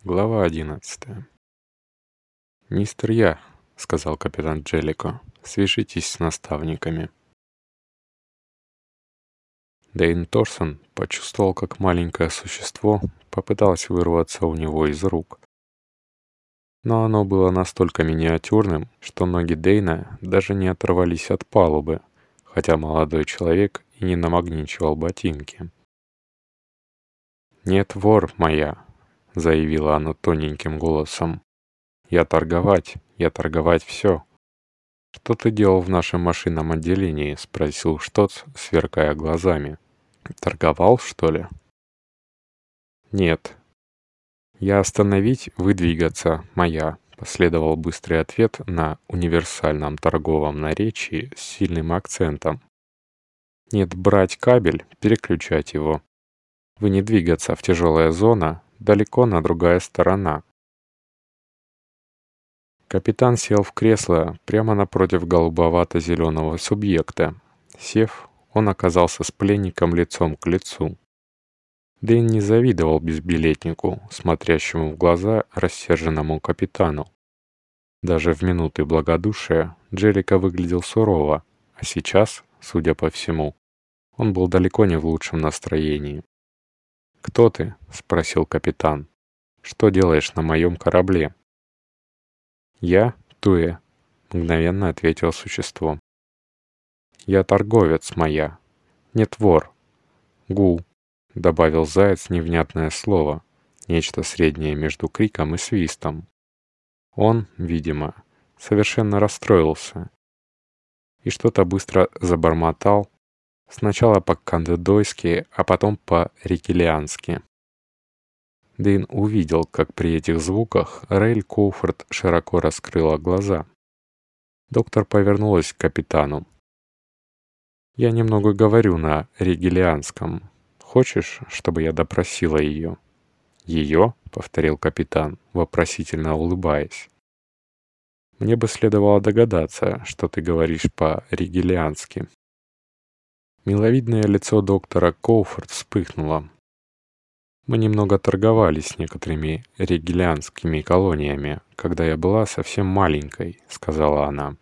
Глава 11. «Мистер Я», — сказал капитан Джеллико, — «свяжитесь с наставниками». Дэйн Торсон почувствовал, как маленькое существо попыталось вырваться у него из рук. Но оно было настолько миниатюрным, что ноги Дэйна даже не оторвались от палубы, хотя молодой человек и не намагничивал ботинки. «Нет, вор моя», — заявила оно тоненьким голосом. Я торговать все». «Что ты делал в нашем машинном отделении?» — спросил Штоц, сверкая глазами. «Торговал, что ли?» «Нет». «Я остановить, вы двигаться, моя», — последовал быстрый ответ на универсальном торговом наречии с сильным акцентом. «Нет, брать кабель, переключать его. Вы не двигаться в тяжелая зона, далеко на другая сторона». Капитан сел в кресло прямо напротив голубовато-зеленого субъекта. Сев, он оказался с пленником лицом к лицу. Дэйн не завидовал безбилетнику, смотрящему в глаза рассерженному капитану. Даже в минуты благодушия Джеллико выглядел сурово, а сейчас, судя по всему, он был далеко не в лучшем настроении. «Кто ты?» — спросил капитан. «Что делаешь на моем корабле?» «Я Туэ», — мгновенно ответило существо. «Я торговец, моя. Нет, вор. Гу», — добавил заяц невнятное слово, нечто среднее между криком и свистом. Он, видимо, совершенно расстроился и что-то быстро забормотал, сначала по-кандедойски, а потом по-рикелиански. Дэйн увидел, как при этих звуках Рейль Коуфорд широко раскрыла глаза. Доктор повернулась к капитану. «Я немного говорю на ригелианском. Хочешь, чтобы я допросила ее?» «Ее?» — повторил капитан, вопросительно улыбаясь. «Мне бы следовало догадаться, что ты говоришь по-ригелиански». Миловидное лицо доктора Коуфорд вспыхнуло. «Мы немного торговали с некоторыми ригелианскими колониями, когда я была совсем маленькой», — сказала она.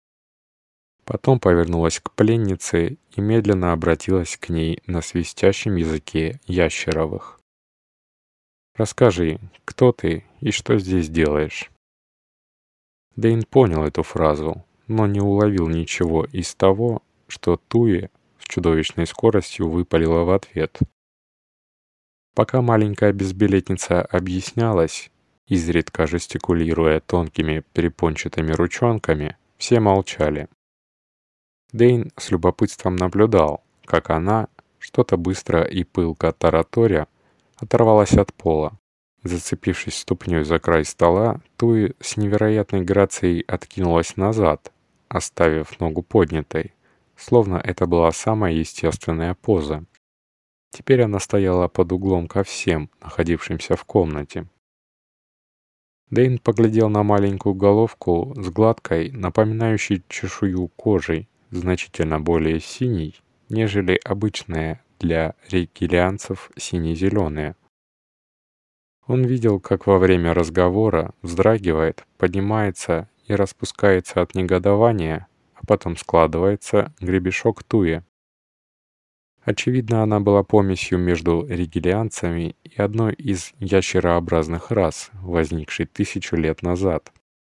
Потом повернулась к пленнице и медленно обратилась к ней на свистящем языке ящеровых. «Расскажи, кто ты и что здесь делаешь?» Дэйн понял эту фразу, но не уловил ничего из того, что Туи с чудовищной скоростью выпалила в ответ. Пока маленькая безбилетница объяснялась, изредка жестикулируя тонкими перепончатыми ручонками, все молчали. Дэйн с любопытством наблюдал, как она, что-то быстро и пылко тараторя, оторвалась от пола. Зацепившись ступней за край стола, Туи с невероятной грацией откинулась назад, оставив ногу поднятой, словно это была самая естественная поза. Теперь она стояла под углом ко всем, находившимся в комнате. Дэйн поглядел на маленькую головку с гладкой, напоминающей чешую кожей, значительно более синей, нежели обычная для ригелианцев сине-зеленая. Он видел, как во время разговора вздрагивает, поднимается и распускается от негодования, а потом складывается гребешок Туи. Очевидно, она была помесью между ригелианцами и одной из ящерообразных рас, возникшей 1000 лет назад.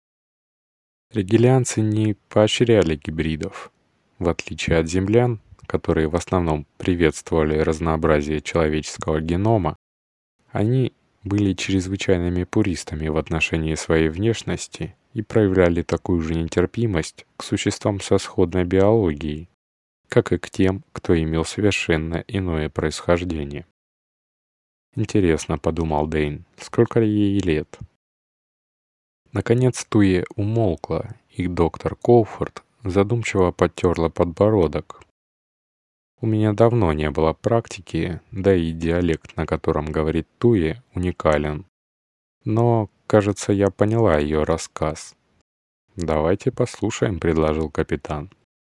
Ригелианцы не поощряли гибридов. В отличие от землян, которые в основном приветствовали разнообразие человеческого генома, они были чрезвычайными пуристами в отношении своей внешности и проявляли такую же нетерпимость к существам со сходной биологией, как и к тем, кто имел совершенно иное происхождение. «Интересно», — подумал Дэйн, — «сколько ей лет?» Наконец Туи умолкла, и доктор Коуфорд задумчиво подтерла подбородок. «У меня давно не было практики, да и диалект, на котором говорит Туи, уникален. Но, кажется, я поняла ее рассказ». «Давайте послушаем», — предложил капитан.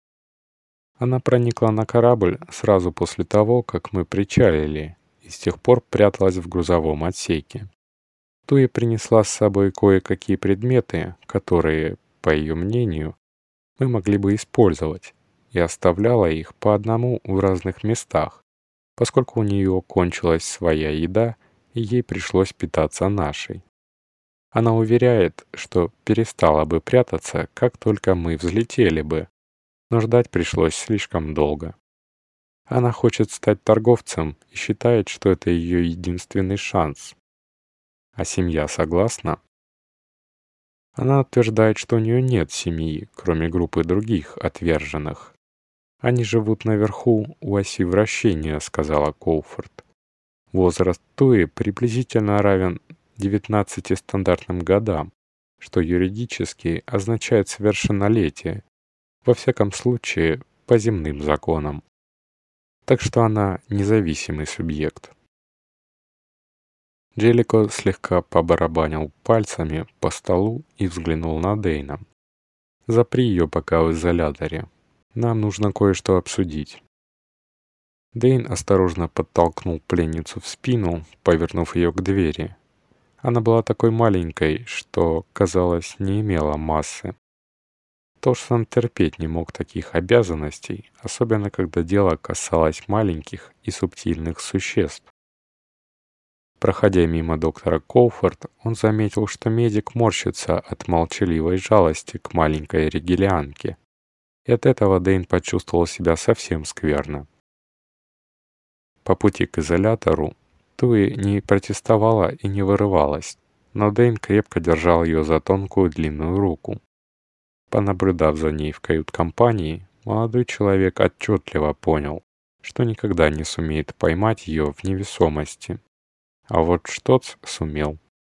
Она проникла на корабль сразу после того, как мы причалили, и с тех пор пряталась в грузовом отсеке. Туи принесла с собой кое-какие предметы, которые, по ее мнению, мы могли бы использовать, и оставляла их по одному в разных местах, поскольку у нее кончилась своя еда, и ей пришлось питаться нашей. Она уверяет, что перестала бы прятаться, как только мы взлетели бы, но ждать пришлось слишком долго. Она хочет стать торговцем и считает, что это ее единственный шанс. А семья согласна? Она утверждает, что у нее нет семьи, кроме группы других отверженных. «Они живут наверху у оси вращения», — сказала Коуфорд. Возраст Туи приблизительно равен 19 стандартным годам, что юридически означает совершеннолетие, во всяком случае, по земным законам. Так что она независимый субъект. Джеллико слегка побарабанил пальцами по столу и взглянул на Дэйна. «Запри ее пока в изоляторе. Нам нужно кое-что обсудить». Дэйн осторожно подтолкнул пленницу в спину, повернув ее к двери. Она была такой маленькой, что, казалось, не имела массы. Торсон терпеть не мог таких обязанностей, особенно когда дело касалось маленьких и субтильных существ. Проходя мимо доктора Коуфорд, он заметил, что медик морщится от молчаливой жалости к маленькой ригелианке. И от этого Дэйн почувствовал себя совсем скверно. По пути к изолятору Туи не протестовала и не вырывалась, но Дэйн крепко держал ее за тонкую длинную руку. Понаблюдав за ней в кают-компании, молодой человек отчетливо понял, что никогда не сумеет поймать ее в невесомости. А вот Штоц сумел.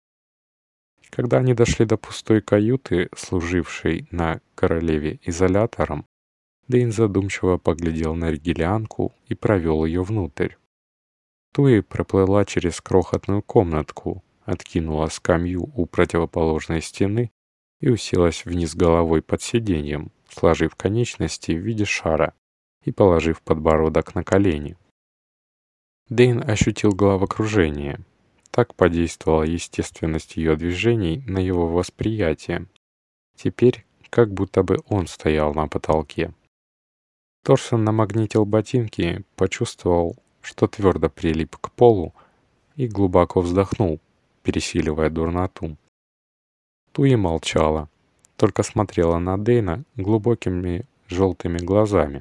Когда они дошли до пустой каюты, служившей на королеве изолятором, Дэйн задумчиво поглядел на ригелианку и провел ее внутрь. Туи проплыла через крохотную комнатку, откинула скамью у противоположной стены и уселась вниз головой под сиденьем, сложив конечности в виде шара и положив подбородок на колени. Дэйн ощутил головокружение. Так подействовала естественность ее движений на его восприятие. Теперь как будто бы он стоял на потолке. Торсон намагнитил ботинки, почувствовал, что твердо прилип к полу, и глубоко вздохнул, пересиливая дурноту. Туи молчала, только смотрела на Дэйна глубокими желтыми глазами.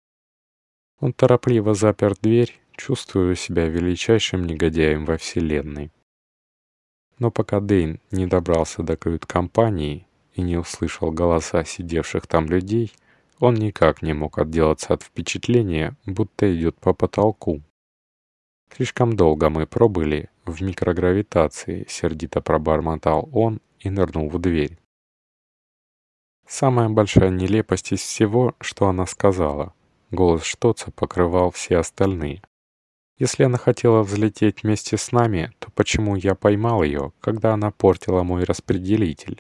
Он торопливо запер дверь, чувствуя себя величайшим негодяем во вселенной. Но пока Дэйн не добрался до кают-компании и не услышал голоса сидевших там людей, он никак не мог отделаться от впечатления, будто идет по потолку. «Слишком долго мы пробыли в микрогравитации», — сердито пробормотал он и нырнул в дверь. Самая большая нелепость из всего, что она сказала. Голос Штоца покрывал все остальные. «Если она хотела взлететь вместе с нами, то почему я поймал ее, когда она портила мой распределитель?»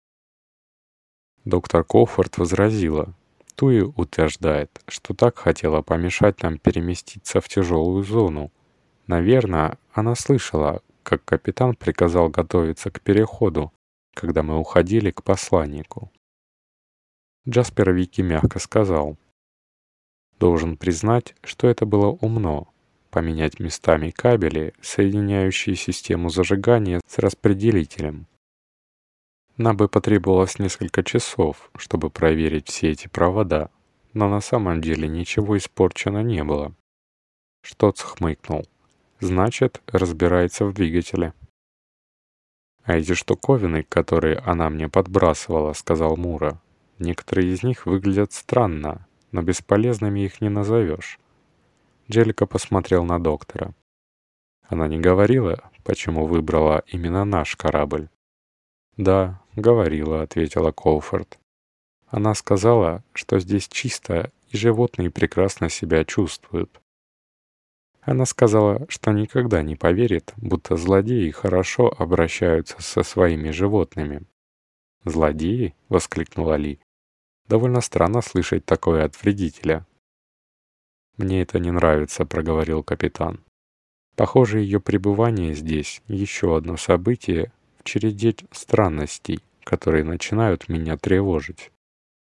Доктор Коуфорд возразила. Туи утверждает, что так хотела помешать нам переместиться в тяжелую зону. Наверное, она слышала, как капитан приказал готовиться к переходу, когда мы уходили к посланнику. Джаспер Вики мягко сказал: «Должен признать, что это было умно — поменять местами кабели, соединяющие систему зажигания с распределителем. Нам бы потребовалось несколько часов, чтобы проверить все эти провода, но на самом деле ничего испорчено не было». Штоц хмыкнул. «Значит, разбирается в двигателе». «А эти штуковины, которые она мне подбрасывала, — сказал Мура, — некоторые из них выглядят странно, но бесполезными их не назовешь». Джеллико посмотрел на доктора. «Она не говорила, почему выбрала именно наш корабль?» «Да, говорила», — ответила Коуфорд. «Она сказала, что здесь чисто, и животные прекрасно себя чувствуют. Она сказала, что никогда не поверит, будто злодеи хорошо обращаются со своими животными». «Злодеи?» — воскликнула Ли. «Довольно странно слышать такое от вредителя». «Мне это не нравится», — проговорил капитан. «Похоже, ее пребывание здесь — еще одно событие, в череде странностей, которые начинают меня тревожить.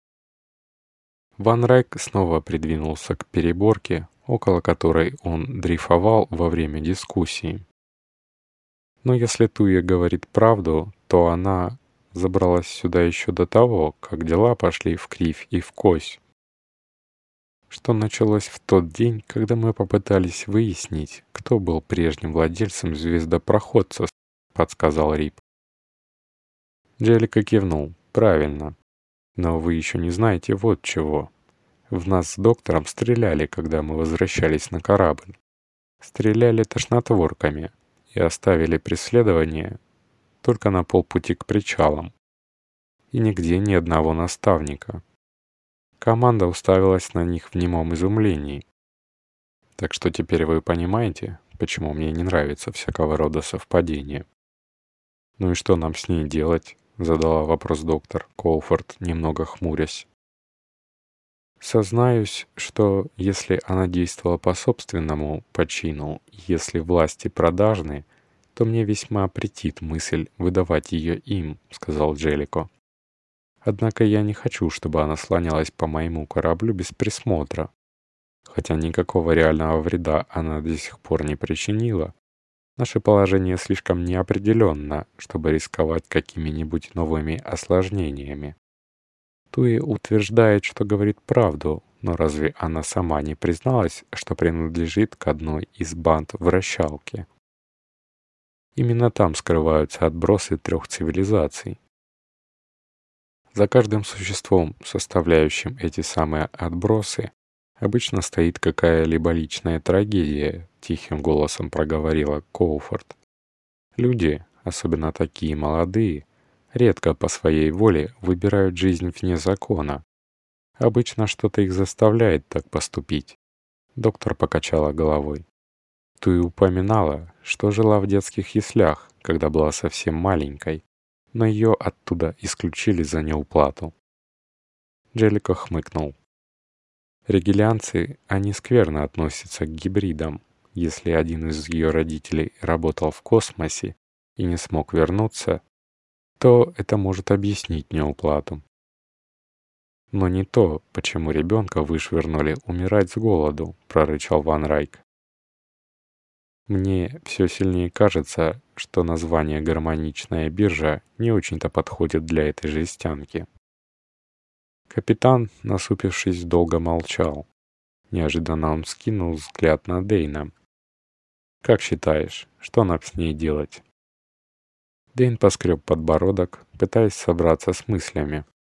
Ван Райк снова придвинулся к переборке, около которой он дрейфовал во время дискуссии. Но если Туя говорит правду, то она забралась сюда еще до того, как дела пошли в кривь и в кось. Что началось в тот день, когда мы попытались выяснить, кто был прежним владельцем звездопроходца, подсказал Рип. Джеллика кивнул. Правильно. Но вы еще не знаете вот чего. В нас с доктором стреляли, когда мы возвращались на корабль. Стреляли тошнотворками и оставили преследование только на полпути к причалам. И нигде ни одного наставника. Команда уставилась на них в немом изумлении. Так что теперь вы понимаете, почему мне не нравится всякого рода совпадения. «Ну и что нам с ней делать?» — задала вопрос доктор Коуфорд, немного хмурясь. «Сознаюсь, что если она действовала по собственному почину, если власти продажны, то мне весьма претит мысль выдавать ее им», — сказал Джеллико. «Однако я не хочу, чтобы она слонялась по моему кораблю без присмотра. Хотя никакого реального вреда она до сих пор не причинила. Наше положение слишком неопределенно, чтобы рисковать какими-нибудь новыми осложнениями. Туи утверждает, что говорит правду, но разве она сама не призналась, что принадлежит к одной из банд вращалки? Именно там скрываются отбросы 3 цивилизаций. За каждым существом, составляющим эти самые отбросы, обычно стоит какая-либо личная трагедия, тихим голосом проговорила Коуфорд. Люди, особенно такие молодые, редко по своей воле выбирают жизнь вне закона. Обычно что-то их заставляет так поступить. Доктор покачала головой. Ты упоминала, что жила в детских яслях, когда была совсем маленькой, но ее оттуда исключили за неуплату. Джеллико хмыкнул. Ригелианцы, они скверно относятся к гибридам. Если один из ее родителей работал в космосе и не смог вернуться, то это может объяснить неуплату. Но не то, почему ребенка вышвырнули умирать с голоду, прорычал Ван Райк. Мне все сильнее кажется, что название «гармоничная биржа» не очень-то подходит для этой жестянки. Капитан, насупившись, долго молчал. Неожиданно он скинул взгляд на Дейна. «Как считаешь, что нам с ней делать?» Дейн поскреб подбородок, пытаясь собраться с мыслями.